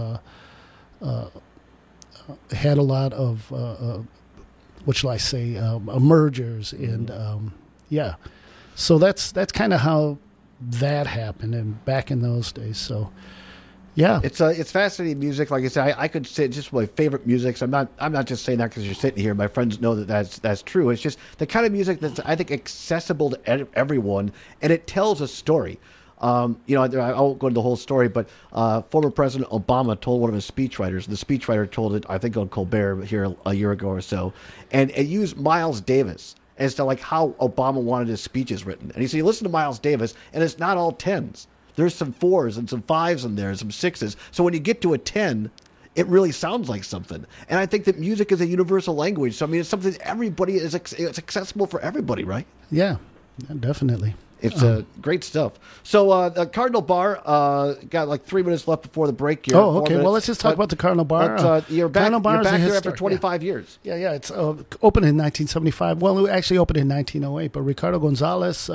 had a lot of, what shall I say, mergers, and so that's kind of how that happened, and back in those days. So it's fascinating music. Like I said, I could say just my favorite music. So I'm not just saying that because you're sitting here. My friends know that's true. It's just the kind of music that's, I think, accessible to everyone, and it tells a story. I won't go into the whole story, but former President Obama told one of his speechwriters. The speechwriter told it, I think, on Colbert here a year ago or so, and it used Miles Davis as to like how Obama wanted his speeches written. And he said, you listen to Miles Davis, and it's not all 10s. There's some 4s and some 5s in there, and some 6s. So when you get to a 10, it really sounds like something. And I think that music is a universal language. So I mean, it's something that everybody it's accessible for everybody, right? Yeah, definitely. It's great stuff. So Cardinal Bar got like 3 minutes left before the break here. Oh, okay. Well, let's just talk about the Cardinal Bar. You're back there after 25 years. Yeah. It's opened in 1975. Well, it actually opened in 1908, but Ricardo Gonzalez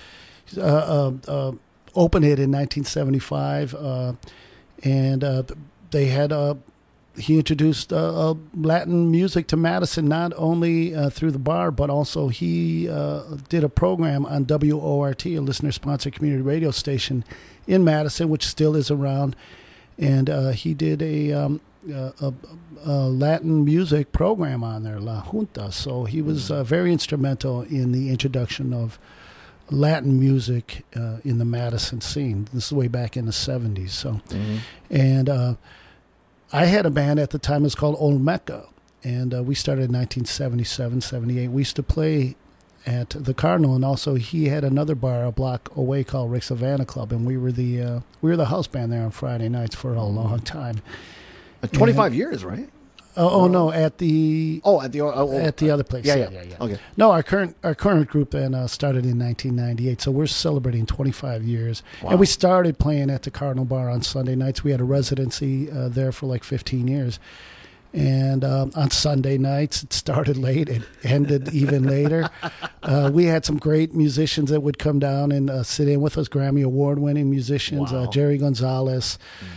opened it in 1975, and they had he introduced Latin music to Madison, not only through the bar, but also he did a program on WORT, a listener-sponsored community radio station in Madison, which still is around, and he did a Latin music program on there, La Junta. So he was very instrumental in the introduction of Latin music in the Madison scene. This is way back in the 70s. So, and I had a band at the time. It was called Old Mecca, and we started in 1977, 78. We used to play at the Cardinal, and also he had another bar a block away called Rick Savannah Club, and we were the house band there on Friday nights for a long time. 25 years, right? No, at the at the other place. Yeah. Okay. No, our current group then started in 1998, so we're celebrating 25 years. Wow. And we started playing at the Cardinal Bar on Sunday nights. We had a residency there for like 15 years. And on Sunday nights, it started late. It ended even later. We had some great musicians that would come down and sit in with us, Grammy Award-winning musicians, Wow. Jerry Gonzalez,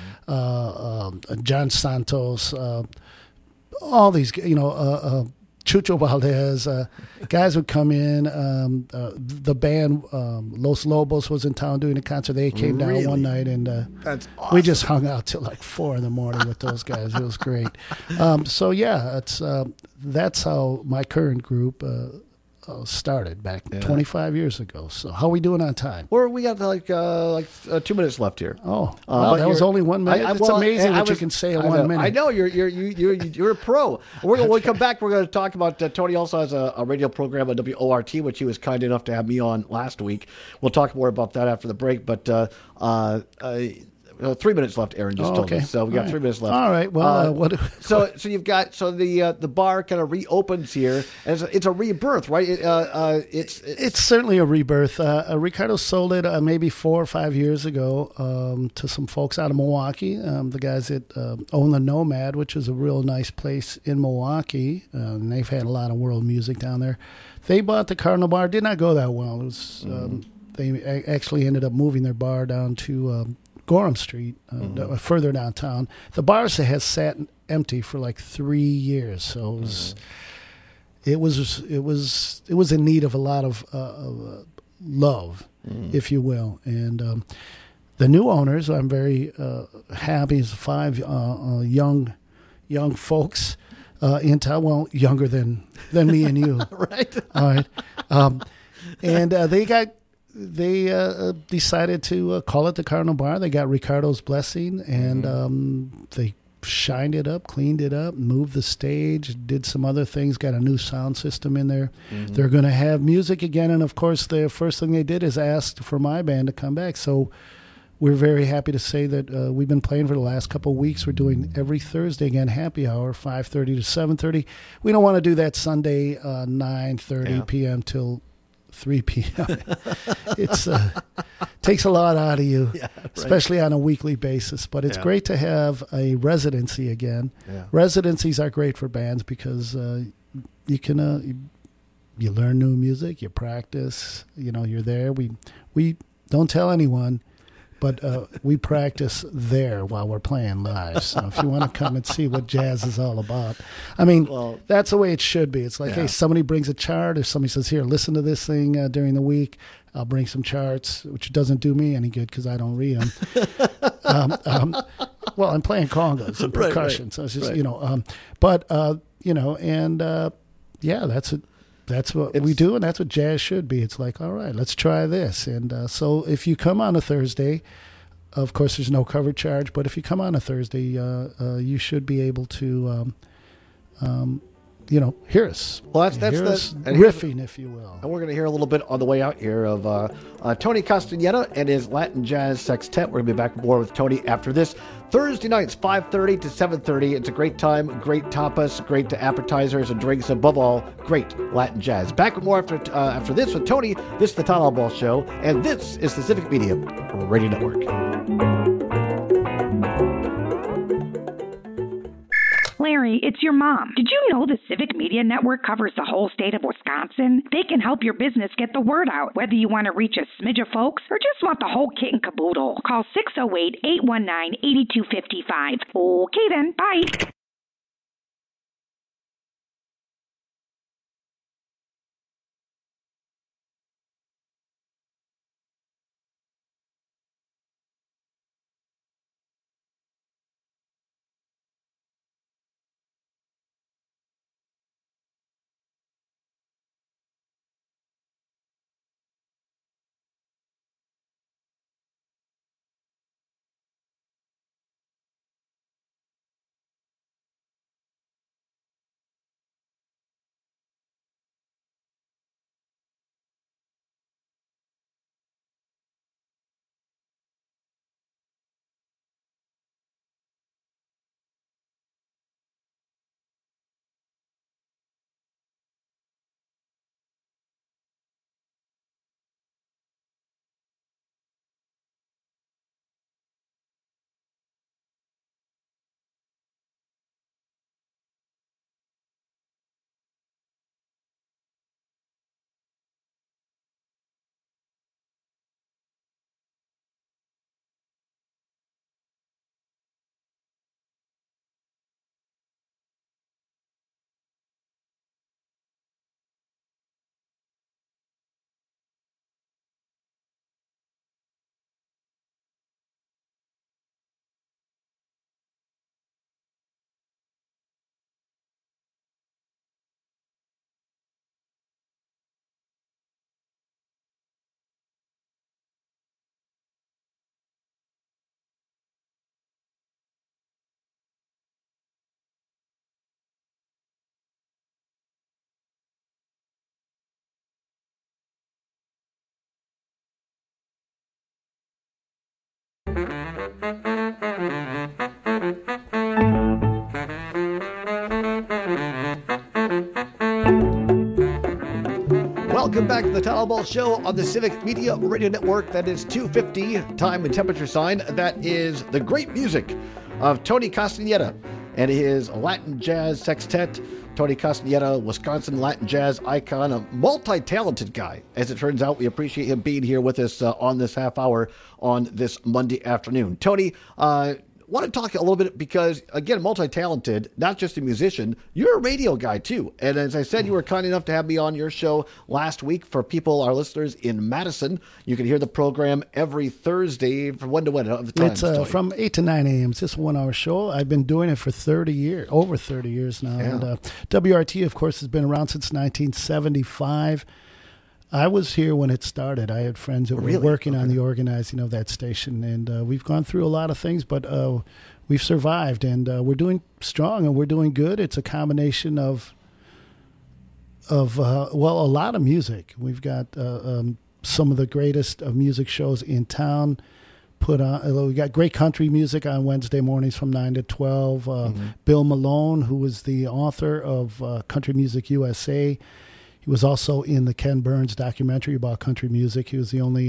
John Santos, all these, Chucho Valdez, guys would come in. The band Los Lobos was in town doing a concert. They came down one night, and That's awesome. we just hung out till like 4 a.m. with those guys. It was great. That's how my current group started back 25 years ago. So how are we doing on time? We got like 2 minutes left here. Oh, wow, that was only 1 minute. It's amazing what you can say in 1 minute. I know you're a pro. When we come back, we're going to talk about Tony also has a radio program at WORT, which he was kind enough to have me on last week. We'll talk more about that after the break. But 3 minutes left, Aaron just told me. So we got 3 minutes left. All right. Well, so you've got the bar kind of reopens here, and it's a rebirth, right? It's certainly a rebirth. Ricardo sold it maybe 4 or 5 years ago to some folks out of Milwaukee. The guys that own the Nomad, which is a real nice place in Milwaukee, and they've had a lot of world music down there. They bought the Cardinal Bar. Did not go that well. It was they actually ended up moving their bar down to Gorham Street, further downtown. The bar has sat empty for like 3 years, so it was in need of a lot of love, if you will. And the new owners, I'm very happy. Is 5 young folks in town. Well, younger than me and you, right? All right, and they decided to call it the Cardinal Bar. They got Ricardo's blessing, and they shined it up, cleaned it up, moved the stage, did some other things, got a new sound system in there. They're going to have music again, and of course the first thing they did is ask for my band to come back. So we're very happy to say that we've been playing for the last couple of weeks. We're doing every Thursday again, happy hour, 5:30 to 7:30. We don't want to do that Sunday 9:30 p.m. till 3 p.m. It's takes a lot out of you, especially on a weekly basis. But it's great to have a residency again. Yeah. Residencies are great for bands because you can you learn new music, you practice. You're there. We don't tell anyone, but we practice there while we're playing live. So if you want to come and see what jazz is all about, that's the way it should be. It's like, hey, somebody brings a chart, or somebody says, here, listen to this thing during the week. I'll bring some charts, which doesn't do me any good because I don't read them. Well, I'm playing congas and percussion, so it's just that's what we do, and that's what jazz should be. It's like, all right, let's try this. And so if you come on a Thursday, of course, there's no cover charge, but if you come on a Thursday, you should be able to, hear us. Well, that's riffing, if you will. And we're going to hear a little bit on the way out here of Tony Castañeda and his Latin Jazz Sextet. We're going to be back more with Tony after this. Thursday nights, 5:30 to 7:30. It's a great time, great tapas, great appetizers and drinks, above all, great Latin jazz. Back with more after this with Tony. This is the Todd Albaugh Show, and this is the Civic Media Radio Network. Larry, it's your mom. Did you know the Civic Media Network covers the whole state of Wisconsin? They can help your business get the word out, whether you want to reach a smidge of folks or just want the whole kit and caboodle. Call 608-819-8255. Okay then, bye. Welcome back to the Town Ball Show on the Civic Media Radio Network. That is 2:50 time and temperature sign. That is the great music of Tony Castaneda and his Latin Jazz Sextet. Tony Castaneda, Wisconsin Latin jazz icon, a multi-talented guy. As it turns out, we appreciate him being here with us on this half hour on this Monday afternoon. Tony, want to talk a little bit because, again, multi-talented, not just a musician, you're a radio guy too. And as I said, you were kind enough to have me on your show last week. For people, our listeners in Madison, you can hear the program every Thursday from when to when? It's from 8 to 9 a.m. It's just a 1-hour show. I've been doing it for 30 years, over 30 years now. Yeah. And WRT, of course, has been around since 1975. I was here when it started. I had friends that were working on the organizing of that station, and we've gone through a lot of things, but we've survived, and we're doing strong, and we're doing good. It's a combination of a lot of music. We've got some of the greatest music shows in town put on. We got great country music on Wednesday mornings from 9 to 12. Bill Malone, who was the author of Country Music USA, he was also in the Ken Burns documentary about country music. He was the only,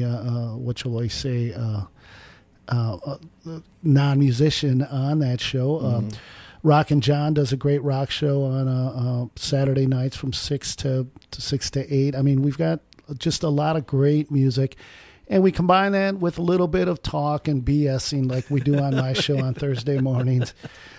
non-musician on that show. Rockin' John does a great rock show on Saturday nights from 6 to 8. I mean, we've got just a lot of great music. And we combine that with a little bit of talk and BSing like we do on my show on Thursday mornings.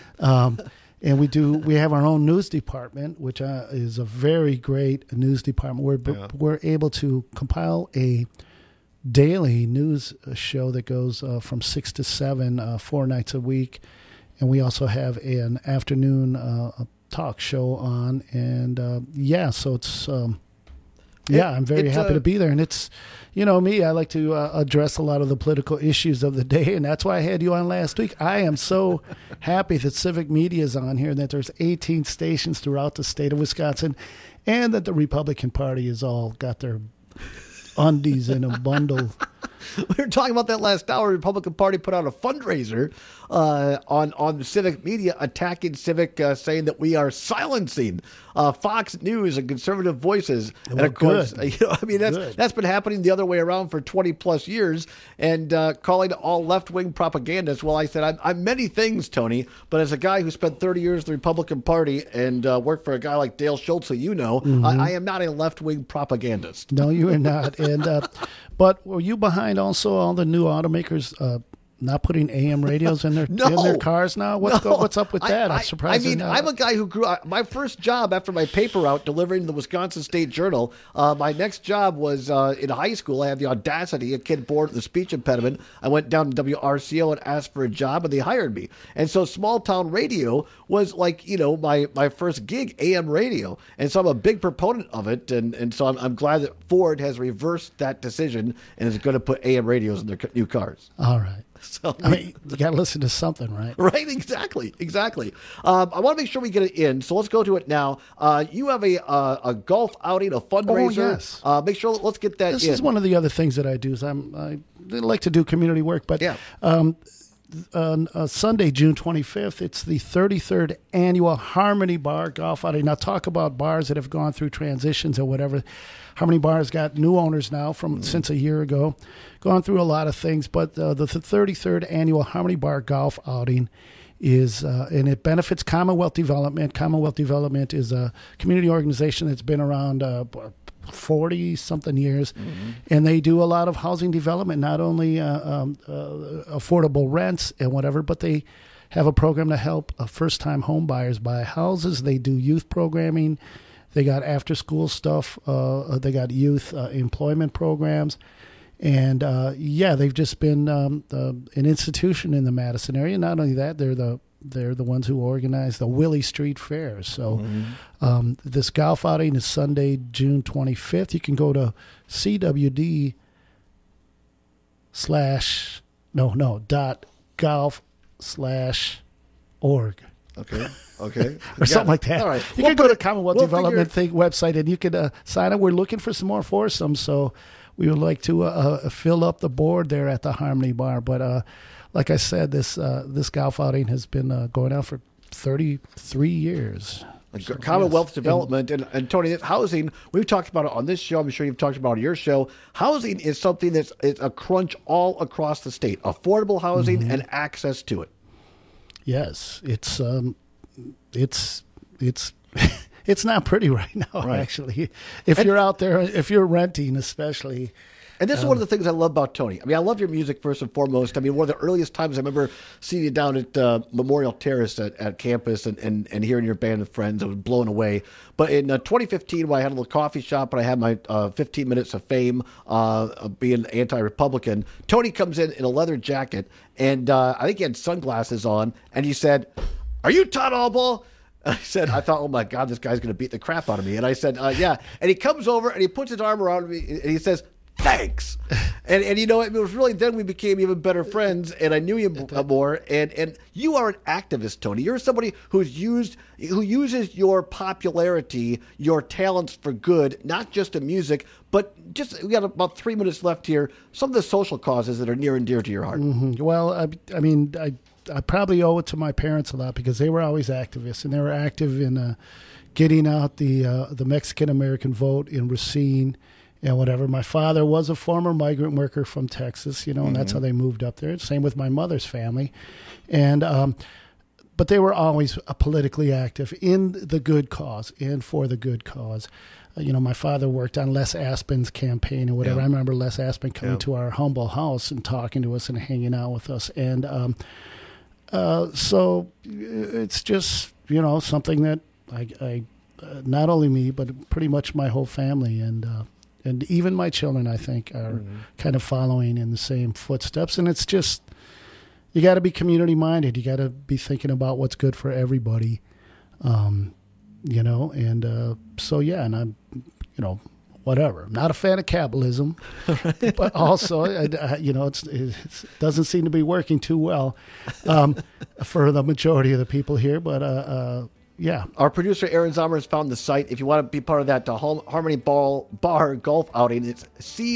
And we have our own news department, which is a very great news department. We're able to compile a daily news show that goes from 6 to 7, 4 nights a week. And we also have an afternoon talk show on. And so it's... I'm very happy to be there. And it's, me, I like to address a lot of the political issues of the day. And that's why I had you on last week. I am so happy that Civic Media is on here and that there's 18 stations throughout the state of Wisconsin and that the Republican Party has all got their undies in a bundle. We were talking about that last hour. The Republican Party put out a fundraiser on the Civic Media, attacking Civic, saying that we are silencing Fox News and conservative voices. And of course, that's been happening the other way around for 20 plus years, and calling all left-wing propagandists. Well, I said, I'm many things, Tony, but as a guy who spent 30 years in the Republican Party and worked for a guy like Dale Schultz, who I am not a left-wing propagandist. No, you are not. And but were you behind also all the new automakers not putting AM radios in their cars now? What's up with that? I'm surprised. I'm a guy who grew up. My first job after my paper route delivering the Wisconsin State Journal, my next job was in high school. I had the audacity, a kid born with a speech impediment. I went down to WRCO and asked for a job, and they hired me. And so small town radio was like, my first gig, AM radio. And so I'm a big proponent of it. And so I'm glad that Ford has reversed that decision and is going to put AM radios in their new cars. All right. So, you got to listen to something, right? Right, exactly. I want to make sure we get it in, so let's go to it now. You have a golf outing, a fundraiser. Oh, yes. Make sure, let's get that in. This is one of the other things that I do. Is I like to do community work, but on Sunday, June 25th, it's the 33rd annual Harmony Bar golf outing. Now, talk about bars that have gone through transitions or whatever. Harmony Bar's got new owners now since a year ago, gone through a lot of things. But the 33rd annual Harmony Bar golf outing is, and it benefits Commonwealth Development. Commonwealth Development is a community organization that's been around 40-something years, and they do a lot of housing development, not only affordable rents and whatever, but they have a program to help first-time home buyers buy houses. They do youth programming. They got after-school stuff. They got youth employment programs. And, they've just been an institution in the Madison area. Not only that, they're the ones who organize the Willie Street Fairs. So this golf outing is Sunday, June 25th. You can go to cwd.golf/org. Okay. Or something like that. All right. You can go to Commonwealth Development website and you can sign up. We're looking for some more foursomes, so we would like to fill up the board there at the Harmony Bar. But like I said, this golf outing has been going on for 33 years. So, Commonwealth Development and Tony, housing, we've talked about it on this show. I'm sure you've talked about it on your show. Housing is something that's a crunch all across the state. Affordable housing and access to it. Yes, it's it's not pretty right now, actually. If you're out there, if you're renting especially. And this is one of the things I love about Tony. I mean, I love your music first and foremost. I mean, one of the earliest times I remember seeing you down at Memorial Terrace at campus and hearing your band of friends. I was blown away. But in 2015, when I had a little coffee shop and I had my 15 minutes of fame of being anti-Republican, Tony comes in a leather jacket, and I think he had sunglasses on, and he said, "Are you Todd Albaugh?" I said, I thought, oh my God, this guy's going to beat the crap out of me. And I said, yeah. And he comes over and he puts his arm around me and he says, thanks. And you know, it was really then we became even better friends, and I knew you more. And you are an activist, Tony. You're somebody who uses your popularity, your talents for good, not just in music, but just, we got about 3 minutes left here. Some of the social causes that are near and dear to your heart. Well, I mean, I probably owe it to my parents a lot because they were always activists, and they were active in getting out the Mexican-American vote in Racine and whatever. My father was a former migrant worker from Texas, and that's how they moved up there. Same with my mother's family. And but they were always politically active in the good cause and for the good cause. My father worked on Les Aspin's campaign or whatever. I remember Les Aspin coming to our humble house and talking to us and hanging out with us. And so it's just, something that I not only me, but pretty much my whole family and even my children, I think, are kind of following in the same footsteps. And it's just, you got to be community minded. You got to be thinking about what's good for everybody, and so, yeah, and I'm, whatever. I'm not a fan of capitalism, but also, it doesn't seem to be working too well for the majority of the people here. But yeah. Our producer, Aaron Zomer, has found the site. If you want to be part of that Harmony Bar golf outing, it's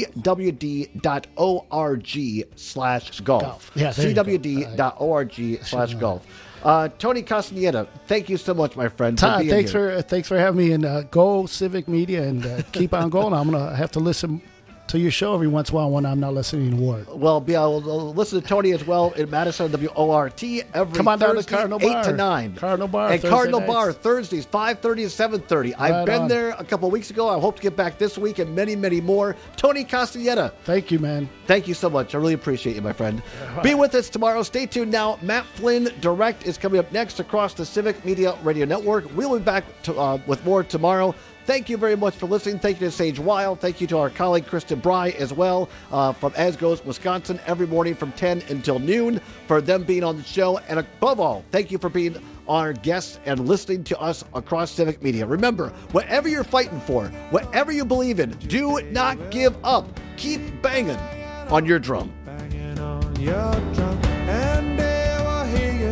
cwd.org/golf. Yeah, cwd.org/golf. Tony Castaneda, thank you so much, my friend. Todd, thanks for having me, and go Civic Media, and keep on going. I'm going to have to listen to your show every once in a while when I'm not listening to Ward. Well, I'll listen to Tony as well in Madison, WORT, every Come on Thursday, down to Cardinal 8 Bar. to 9. Cardinal Bar, and Thursday Cardinal nights. Bar, Thursdays, 5:30 to 7:30. I've been there a couple of weeks ago. I hope to get back this week and many, many more. Tony Castaneda. Thank you, man. Thank you so much. I really appreciate you, my friend. Be with us tomorrow. Stay tuned now. Matt Flynn Direct is coming up next across the Civic Media Radio Network. We'll be back with more tomorrow. Thank you very much for listening. Thank you to Sage Wild. Thank you to our colleague Kristen Bry as well from As Goes Wisconsin every morning from 10 until noon for them being on the show. And above all, thank you for being our guests and listening to us across Civic Media. Remember, whatever you're fighting for, whatever you believe in, do not give up. Keep banging on your drum. Banging on your drum, and they will hear you.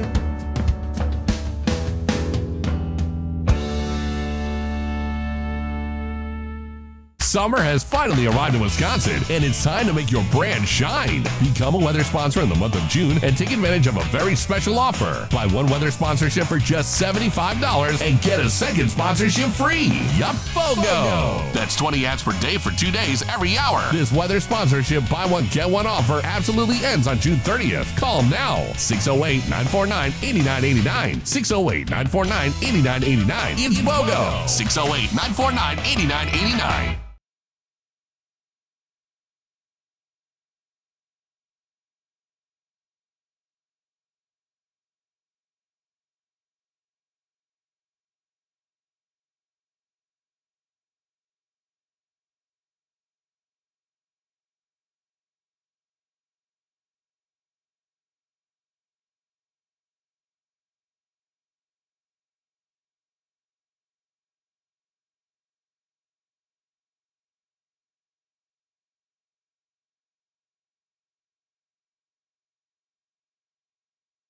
Summer has finally arrived in Wisconsin, and it's time to make your brand shine. Become a weather sponsor in the month of June and take advantage of a very special offer. Buy one weather sponsorship for just $75 and get a second sponsorship free. Yup, BOGO! That's 20 ads per day for 2 days every hour. This weather sponsorship buy one, get one offer absolutely ends on June 30th. Call now. 608-949-8989. 608-949-8989. It's BOGO. 608-949-8989.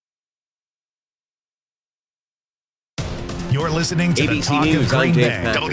You're listening to the ABC Talk News, of I'm Green Dave Bay. Patrick.